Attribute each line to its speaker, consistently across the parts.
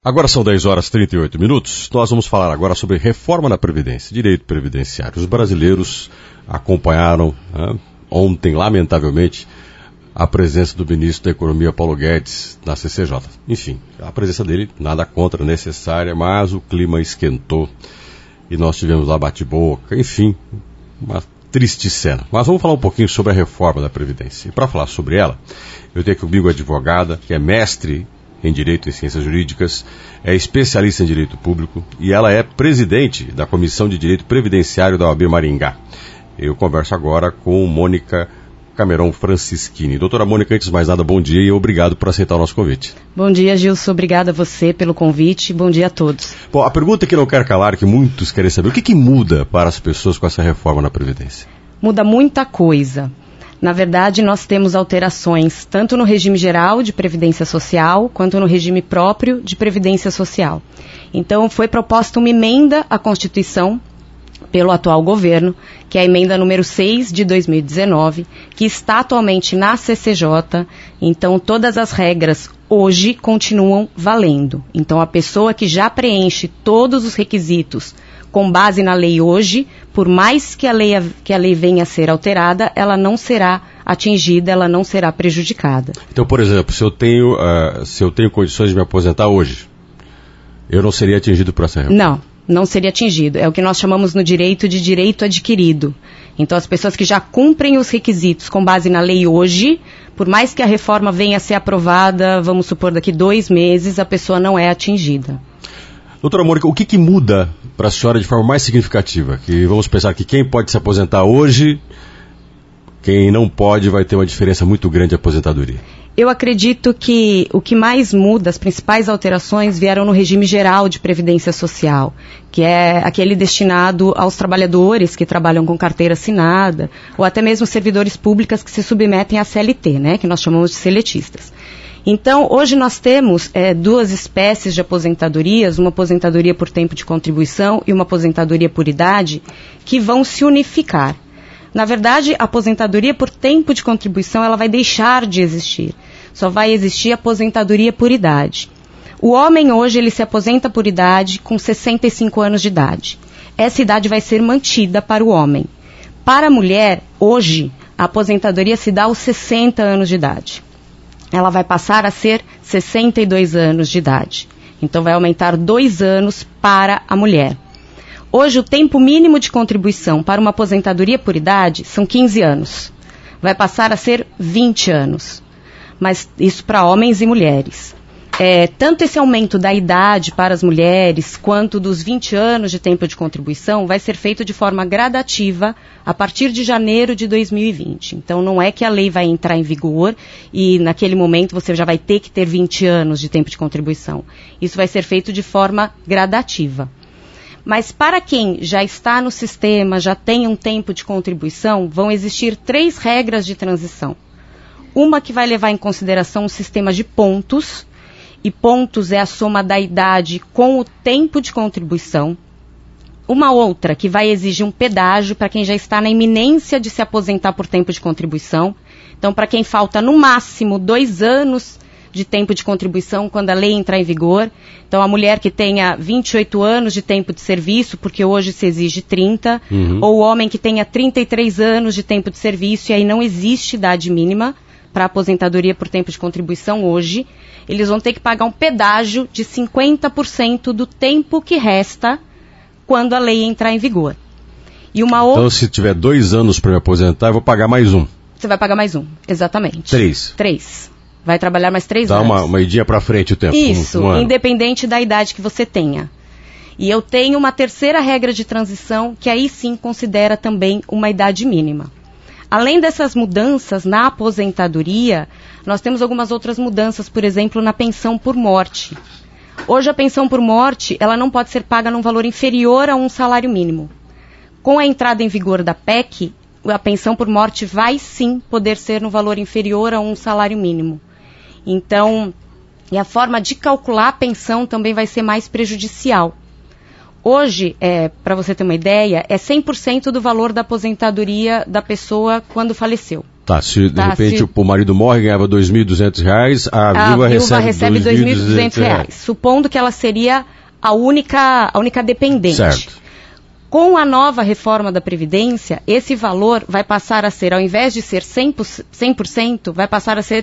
Speaker 1: Agora são 10 horas e 38 minutos. Nós vamos falar agora sobre reforma na Previdência, direito previdenciário. Os brasileiros acompanharam ontem, lamentavelmente, a presença do ministro da Economia, Paulo Guedes, na CCJ. Enfim, a presença dele, nada contra, necessária, mas o clima esquentou e nós tivemos lá bate-boca, enfim, uma triste cena. Mas vamos falar um pouquinho sobre a reforma da Previdência. E para falar sobre ela, eu tenho comigo a advogada, que é mestre em Direito e Ciências Jurídicas, é especialista em Direito Público e ela é presidente da Comissão de Direito Previdenciário da OAB Maringá. Eu converso agora com Mônica Cameron Francischini. Doutora Mônica, antes de mais nada, bom dia e obrigado por aceitar o nosso convite.
Speaker 2: Bom dia, Gilson. Obrigada a você pelo convite. Bom dia a todos.
Speaker 1: Bom, a pergunta que não quero calar, que muitos querem saber, o que muda para as pessoas com essa reforma na Previdência?
Speaker 2: Muda muita coisa. Na verdade, nós temos alterações tanto no regime geral de Previdência Social, quanto no regime próprio de Previdência Social. Então, foi proposta uma emenda à Constituição pelo atual governo, que é a emenda número 6 de 2019, que está atualmente na CCJ. Então, todas as regras hoje continuam valendo. Então, a pessoa que já preenche todos os requisitos com base na lei hoje, por mais que a lei venha a ser alterada, ela não será atingida, ela não será prejudicada.
Speaker 1: Então, por exemplo, se eu tenho condições de me aposentar hoje, eu não seria atingido por essa reforma?
Speaker 2: Não seria atingido. É o que nós chamamos no direito de direito adquirido. Então, as pessoas que já cumprem os requisitos com base na lei hoje, por mais que a reforma venha a ser aprovada, vamos supor, daqui 2 meses, a pessoa não é atingida.
Speaker 1: Doutora Mônica, o que muda para a senhora de forma mais significativa? Que vamos pensar que quem pode se aposentar hoje, quem não pode, vai ter uma diferença muito grande de aposentadoria.
Speaker 2: Eu acredito que o que mais muda, as principais alterações vieram no regime geral de Previdência Social, que é aquele destinado aos trabalhadores que trabalham com carteira assinada, ou até mesmo servidores públicos que se submetem à CLT, né, que nós chamamos de seletistas. Então, hoje nós temos 2 espécies de aposentadorias, uma aposentadoria por tempo de contribuição e uma aposentadoria por idade, que vão se unificar. Na verdade, a aposentadoria por tempo de contribuição, ela vai deixar de existir. Só vai existir a aposentadoria por idade. O homem hoje, ele se aposenta por idade com 65 anos de idade. Essa idade vai ser mantida para o homem. Para a mulher, hoje, a aposentadoria se dá aos 60 anos de idade. Ela vai passar a ser 62 anos de idade. Então, vai aumentar 2 anos para a mulher. Hoje, o tempo mínimo de contribuição para uma aposentadoria por idade são 15 anos. Vai passar a ser 20 anos. Mas isso para homens e mulheres. Tanto esse aumento da idade para as mulheres, quanto dos 20 anos de tempo de contribuição, vai ser feito de forma gradativa a partir de janeiro de 2020. Então, não é que a lei vai entrar em vigor e, naquele momento, você já vai ter que ter 20 anos de tempo de contribuição. Isso vai ser feito de forma gradativa. Mas para quem já está no sistema, já tem um tempo de contribuição, vão existir 3 regras de transição. Uma que vai levar em consideração o sistema de pontos, e pontos é a soma da idade com o tempo de contribuição. Uma outra que vai exigir um pedágio para quem já está na iminência de se aposentar por tempo de contribuição. Então, para quem falta no máximo 2 anos de tempo de contribuição quando a lei entrar em vigor. Então, a mulher que tenha 28 anos de tempo de serviço, porque hoje se exige 30, ou o homem que tenha 33 anos de tempo de serviço, e aí não existe idade mínima para aposentadoria por tempo de contribuição hoje, eles vão ter que pagar um pedágio de 50% do tempo que resta quando a lei entrar em vigor. E uma
Speaker 1: então, se tiver 2 anos para me aposentar, eu vou pagar mais 1.
Speaker 2: Você vai pagar mais 1, exatamente.
Speaker 1: 3.
Speaker 2: Vai trabalhar mais 3 anos.
Speaker 1: Dá uma idinha para frente o tempo.
Speaker 2: Isso, independente da idade que você tenha. E eu tenho uma terceira regra de transição, que aí sim considera também uma idade mínima. Além dessas mudanças na aposentadoria, nós temos algumas outras mudanças, por exemplo, na pensão por morte. Hoje a pensão por morte, ela não pode ser paga num valor inferior a um salário mínimo. Com a entrada em vigor da PEC, a pensão por morte vai sim poder ser no valor inferior a um salário mínimo. Então, e a forma de calcular a pensão também vai ser mais prejudicial. Hoje, para você ter uma ideia, é 100% do valor da aposentadoria da pessoa quando faleceu.
Speaker 1: Tá, se de repente o marido morre e ganhava R$ 2.200, a viúva recebe R$ 2.200.
Speaker 2: Supondo que ela seria a única dependente.
Speaker 1: Certo.
Speaker 2: Com a nova reforma da Previdência, esse valor vai passar a ser, ao invés de ser 100%, vai passar a ser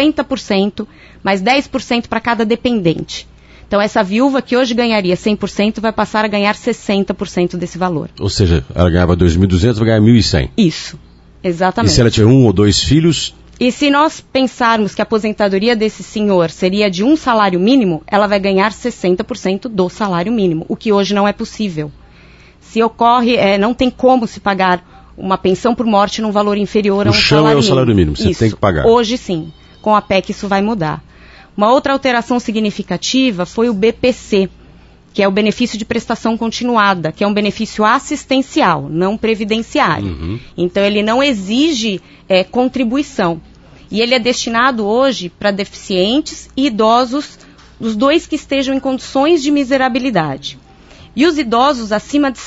Speaker 2: 50%, mais 10% para cada dependente. Então, essa viúva que hoje ganharia 100% vai passar a ganhar 60% desse valor.
Speaker 1: Ou seja, ela ganhava 2.200, vai ganhar 1.100.
Speaker 2: Isso, exatamente.
Speaker 1: E se ela tiver 1 ou 2 filhos?
Speaker 2: E se nós pensarmos que a aposentadoria desse senhor seria de um salário mínimo, ela vai ganhar 60% do salário mínimo, o que hoje não é possível. Se ocorre, não tem como se pagar uma pensão por morte num valor inferior a um salário mínimo. O chão é o salário mínimo, você tem que pagar. Hoje sim, com a PEC isso vai mudar. Uma outra alteração significativa foi o BPC, que é o benefício de prestação continuada, que é um benefício assistencial, não previdenciário. Uhum. Então ele não exige contribuição. E ele é destinado hoje para deficientes e idosos, os dois que estejam em condições de miserabilidade. E os idosos acima de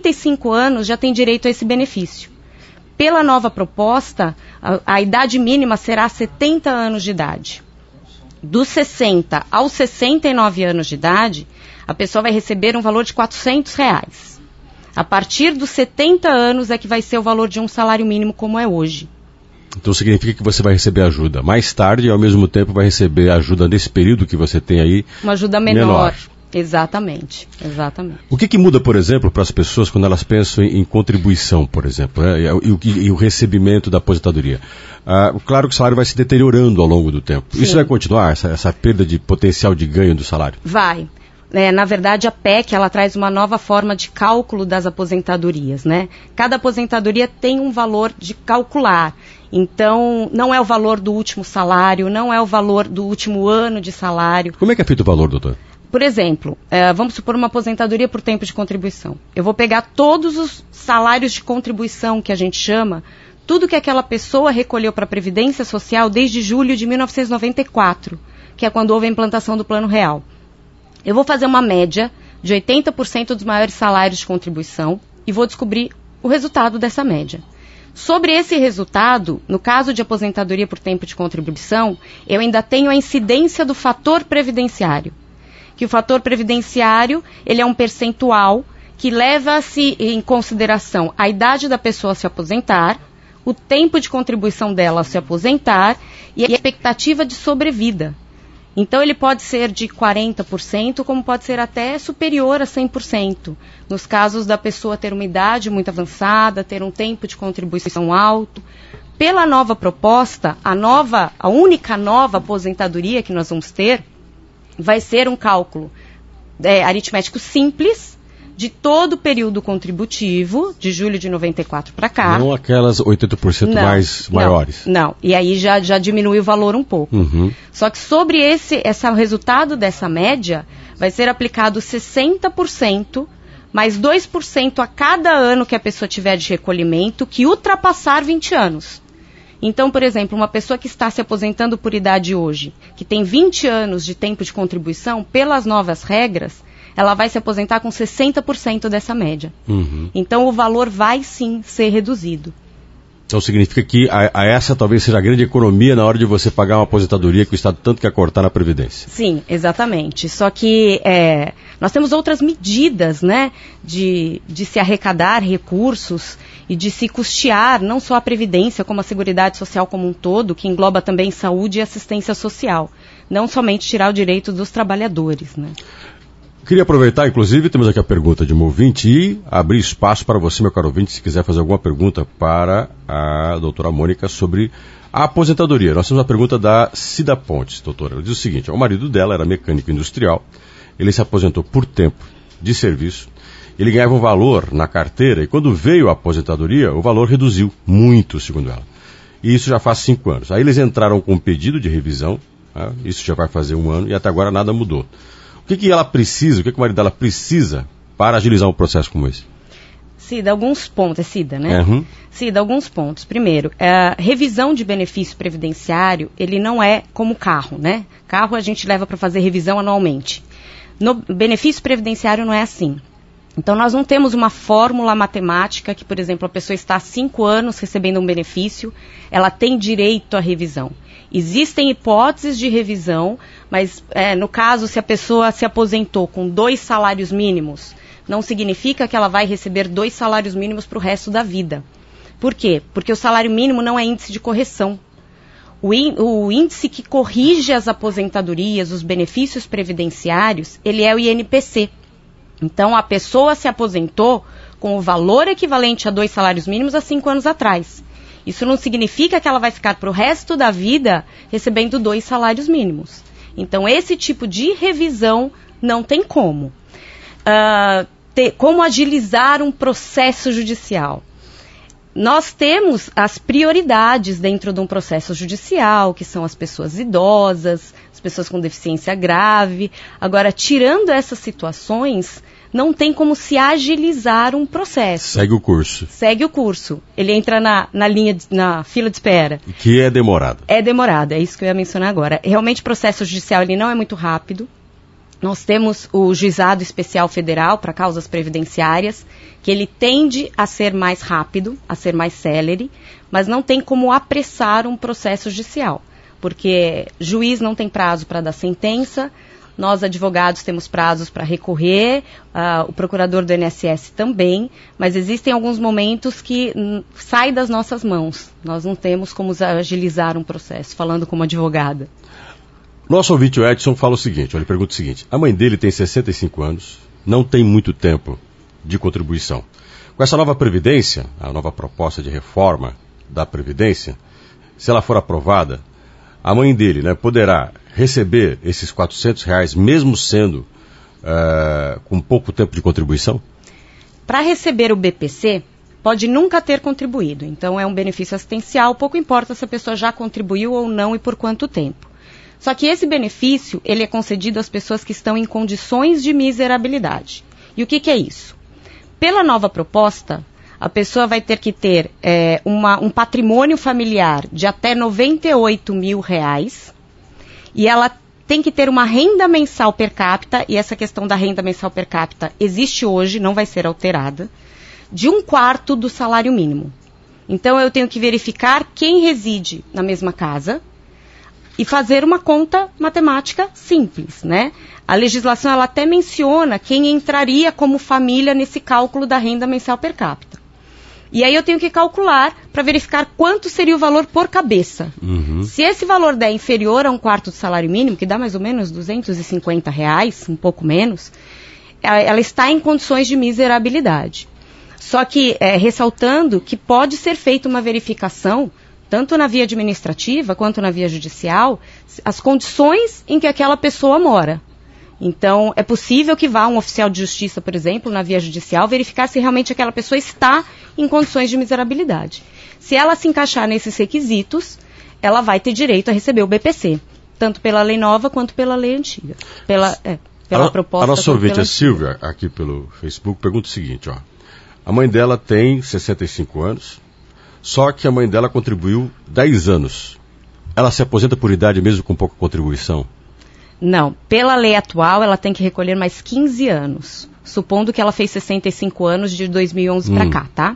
Speaker 2: 65 anos já têm direito a esse benefício. Pela nova proposta, a idade mínima será 70 anos de idade. Dos 60 aos 69 anos de idade, a pessoa vai receber um valor de R$400. A partir dos 70 anos é que vai ser o valor de um salário mínimo como é hoje.
Speaker 1: Então significa que você vai receber ajuda mais tarde e ao mesmo tempo vai receber ajuda nesse período que você tem aí.
Speaker 2: Uma ajuda menor. Exatamente.
Speaker 1: O que muda, por exemplo, para as pessoas quando elas pensam em contribuição, por exemplo, né? e o recebimento da aposentadoria? Claro que o salário vai se deteriorando ao longo do tempo. Sim. Isso vai continuar, essa perda de potencial de ganho do salário?
Speaker 2: Vai. Na verdade, a PEC ela traz uma nova forma de cálculo das aposentadorias, né? Cada aposentadoria tem um valor de calcular. Então, não é o valor do último salário, não é o valor do último ano de salário.
Speaker 1: Como é que é feito o valor, doutor?
Speaker 2: Por exemplo, vamos supor uma aposentadoria por tempo de contribuição. Eu vou pegar todos os salários de contribuição que a gente chama, tudo que aquela pessoa recolheu para a Previdência Social desde julho de 1994, que é quando houve a implantação do Plano Real. Eu vou fazer uma média de 80% dos maiores salários de contribuição e vou descobrir o resultado dessa média. Sobre esse resultado, no caso de aposentadoria por tempo de contribuição, eu ainda tenho a incidência do fator previdenciário. Que o fator previdenciário, ele é um percentual que leva-se em consideração a idade da pessoa a se aposentar, o tempo de contribuição dela a se aposentar e a expectativa de sobrevida. Então, ele pode ser de 40%, como pode ser até superior a 100%, nos casos da pessoa ter uma idade muito avançada, ter um tempo de contribuição alto. Pela nova proposta, a única nova aposentadoria que nós vamos ter, vai ser um cálculo aritmético simples de todo o período contributivo, de julho de 94 para cá.
Speaker 1: Não aquelas 80% maiores.
Speaker 2: Não, e aí já diminui o valor um pouco. Uhum. Só que sobre esse resultado dessa média, vai ser aplicado 60%, mais 2% a cada ano que a pessoa tiver de recolhimento, que ultrapassar 20 anos. Então, por exemplo, uma pessoa que está se aposentando por idade hoje, que tem 20 anos de tempo de contribuição, pelas novas regras, ela vai se aposentar com 60% dessa média. Uhum. Então, o valor vai sim ser reduzido.
Speaker 1: Então, significa que essa talvez seja a grande economia na hora de você pagar uma aposentadoria que o Estado tanto quer cortar na Previdência.
Speaker 2: Sim, exatamente. Só que nós temos outras medidas, né, de se arrecadar recursos e de se custear não só a Previdência, como a Seguridade Social como um todo, que engloba também saúde e assistência social. Não somente tirar o direito dos trabalhadores, né?
Speaker 1: Queria aproveitar, inclusive, temos aqui a pergunta de um ouvinte e abrir espaço para você, meu caro ouvinte, se quiser fazer alguma pergunta para a doutora Mônica sobre a aposentadoria. Nós temos uma pergunta da Cida Pontes, doutora. Ela diz o seguinte: o marido dela era mecânico industrial, ele se aposentou por tempo de serviço, ele ganhava um valor na carteira e quando veio a aposentadoria, o valor reduziu muito, segundo ela. E isso já faz 5 anos. Aí eles entraram com um pedido de revisão, né? Isso já vai fazer 1 ano e até agora nada mudou. O que ela precisa, o que o marido dela precisa para agilizar um processo como esse?
Speaker 2: Cida, alguns pontos. É Cida, né?
Speaker 1: Uhum.
Speaker 2: Cida, alguns pontos. Primeiro, a revisão de benefício previdenciário, ele não é como carro, né? Carro a gente leva para fazer revisão anualmente. No benefício previdenciário não é assim. Então, nós não temos uma fórmula matemática que, por exemplo, a pessoa está há 5 anos recebendo um benefício, ela tem direito à revisão. Existem hipóteses de revisão, mas no caso, se a pessoa se aposentou com 2 salários mínimos, não significa que ela vai receber 2 salários mínimos para o resto da vida. Por quê? Porque o salário mínimo não é índice de correção. O índice que corrige as aposentadorias, os benefícios previdenciários, ele é o INPC. Então, a pessoa se aposentou com o valor equivalente a 2 salários mínimos há 5 anos atrás. Isso não significa que ela vai ficar para o resto da vida recebendo 2 salários mínimos. Então, esse tipo de revisão não tem como. Como agilizar um processo judicial? Nós temos as prioridades dentro de um processo judicial, que são as pessoas idosas, as pessoas com deficiência grave. Agora, tirando essas situações, não tem como se agilizar um processo.
Speaker 1: Segue o curso.
Speaker 2: Segue o curso. Ele entra na fila de espera.
Speaker 1: Que é demorado.
Speaker 2: É demorado, é isso que eu ia mencionar agora. Realmente o processo judicial ele não é muito rápido. Nós temos o Juizado Especial Federal para causas previdenciárias, que ele tende a ser mais rápido, a ser mais célere, mas não tem como apressar um processo judicial, porque juiz não tem prazo para dar sentença, nós advogados temos prazos para recorrer, o procurador do INSS também, mas existem alguns momentos que saem das nossas mãos, nós não temos como agilizar um processo, falando como advogada.
Speaker 1: Nosso ouvinte, o Edson, fala o seguinte, ele pergunta o seguinte: a mãe dele tem 65 anos, não tem muito tempo de contribuição. Com essa nova Previdência, a nova proposta de reforma da Previdência, se ela for aprovada, a mãe dele, poderá receber esses R$400, mesmo sendo com pouco tempo de contribuição?
Speaker 2: Para receber o BPC, pode nunca ter contribuído. Então, é um benefício assistencial, pouco importa se a pessoa já contribuiu ou não e por quanto tempo. Só que esse benefício, ele é concedido às pessoas que estão em condições de miserabilidade. E o que é isso? Pela nova proposta, a pessoa vai ter que ter um patrimônio familiar de até R$98 mil, e ela tem que ter uma renda mensal per capita, e essa questão da renda mensal per capita existe hoje, não vai ser alterada, de 1/4 do salário mínimo. Então, eu tenho que verificar quem reside na mesma casa, e fazer uma conta matemática simples, né? A legislação, ela até menciona quem entraria como família nesse cálculo da renda mensal per capita. E aí eu tenho que calcular para verificar quanto seria o valor por cabeça. Uhum. Se esse valor der inferior a 1/4 do salário mínimo, que dá mais ou menos R$250, um pouco menos, ela está em condições de miserabilidade. Só que, ressaltando que pode ser feita uma verificação tanto na via administrativa quanto na via judicial, as condições em que aquela pessoa mora. Então, é possível que vá um oficial de justiça, por exemplo, na via judicial, verificar se realmente aquela pessoa está em condições de miserabilidade. Se ela se encaixar nesses requisitos, ela vai ter direito a receber o BPC, tanto pela lei nova quanto pela lei antiga. Pela proposta.
Speaker 1: A nossa ouvinte, a Silvia, aqui pelo Facebook, pergunta o seguinte, a mãe dela tem 65 anos, só que a mãe dela contribuiu 10 anos. Ela se aposenta por idade mesmo com pouca contribuição?
Speaker 2: Não. Pela lei atual, ela tem que recolher mais 15 anos. Supondo que ela fez 65 anos de 2011 para cá, tá?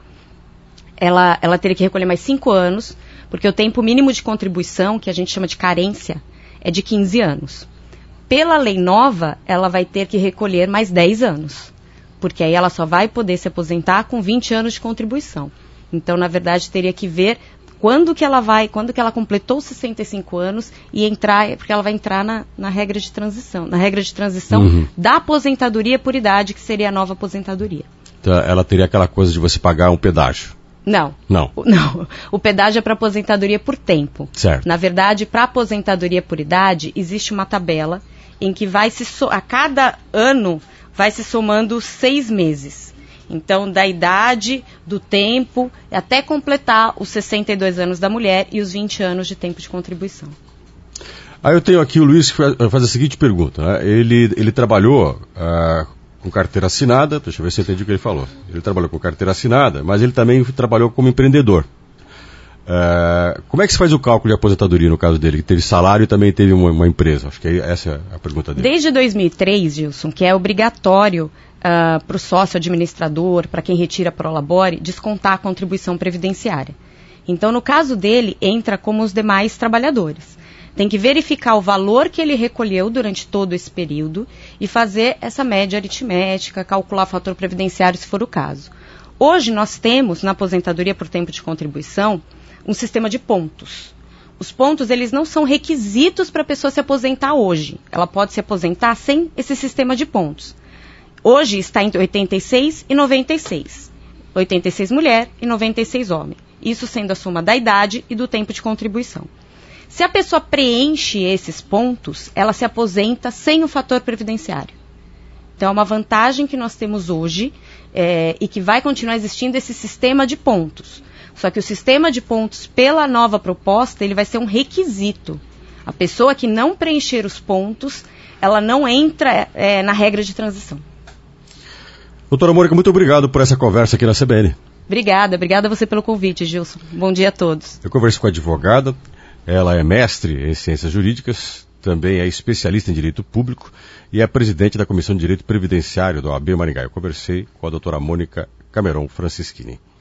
Speaker 2: Ela teria que recolher mais 5 anos, porque o tempo mínimo de contribuição, que a gente chama de carência, é de 15 anos. Pela lei nova, ela vai ter que recolher mais 10 anos. Porque aí ela só vai poder se aposentar com 20 anos de contribuição. Então, na verdade, teria que ver quando que ela completou 65 anos e entrar, porque ela vai entrar na regra de transição. Na regra de transição da aposentadoria por idade, que seria a nova aposentadoria.
Speaker 1: Então, ela teria aquela coisa de você pagar um pedágio?
Speaker 2: Não. O pedágio é para aposentadoria por tempo.
Speaker 1: Certo.
Speaker 2: Na verdade, para aposentadoria por idade, existe uma tabela em que a cada ano vai se somando 6 meses. Então, da idade, do tempo, até completar os 62 anos da mulher e os 20 anos de tempo de contribuição.
Speaker 1: Eu tenho aqui o Luiz que faz a seguinte pergunta. Ele trabalhou com carteira assinada, deixa eu ver se eu entendi o que ele falou. Ele trabalhou com carteira assinada, mas ele também trabalhou como empreendedor. Como é que se faz o cálculo de aposentadoria no caso dele? Que teve salário e também teve uma empresa. Acho que essa é a pergunta dele.
Speaker 2: Desde 2003, Gilson, que é obrigatório para o sócio administrador, para quem retira prolabore, descontar a contribuição previdenciária. Então, no caso dele, entra como os demais trabalhadores. Tem que verificar o valor que ele recolheu durante todo esse período e fazer essa média aritmética, calcular o fator previdenciário se for o caso. Hoje nós temos, na aposentadoria por tempo de contribuição, um sistema de pontos. Os pontos, eles não são requisitos para a pessoa se aposentar hoje. Ela pode se aposentar sem esse sistema de pontos. Hoje está entre 86 e 96. 86 mulher e 96 homem. Isso sendo a soma da idade e do tempo de contribuição. Se a pessoa preenche esses pontos, ela se aposenta sem o fator previdenciário. Então, é uma vantagem que nós temos hoje e que vai continuar existindo esse sistema de pontos. Só que o sistema de pontos, pela nova proposta, ele vai ser um requisito. A pessoa que não preencher os pontos, ela não entra na regra de transição.
Speaker 1: Doutora Mônica, muito obrigado por essa conversa aqui na CBN.
Speaker 2: Obrigada a você pelo convite, Gilson. Bom dia a todos.
Speaker 1: Eu conversei com a advogada, ela é mestre em ciências jurídicas, também é especialista em direito público e é presidente da Comissão de Direito Previdenciário da OAB Maringá. Eu conversei com a doutora Mônica Cameron Francischini.